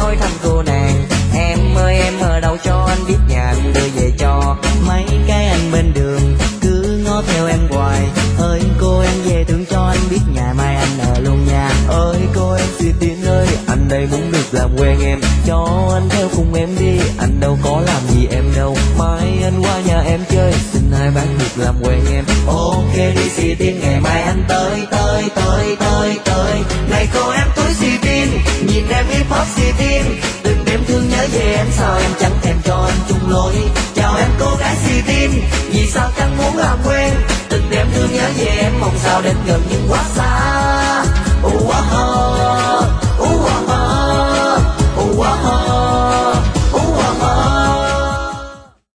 hỏi thăm cô nàng. Em ơi em ở đâu cho anh biết nhà anh đưa về cho. Mấy cái anh bên đường cứ ngó theo em hoài. Ơi cô em về tưởng cho anh biết nhà mai anh ở luôn nha. Ơi cô em xin tiếng ơi, anh đây muốn được làm quen em. Cho anh theo cùng em đi, anh đâu có làm gì em đâu. Mai anh qua nhà em chơi, xin hai bác được làm quen em. Ok đi xì tin, ngày mai anh tới. Này cô em túi xì tin, nhìn em hip hop xì tin. Từng đêm thương nhớ về em, sao em chẳng thèm cho anh chung lối. Chào em cô gái xì tin, vì sao chẳng muốn làm quen. Từng đêm thương nhớ về em, mong sao đến gần nhưng quá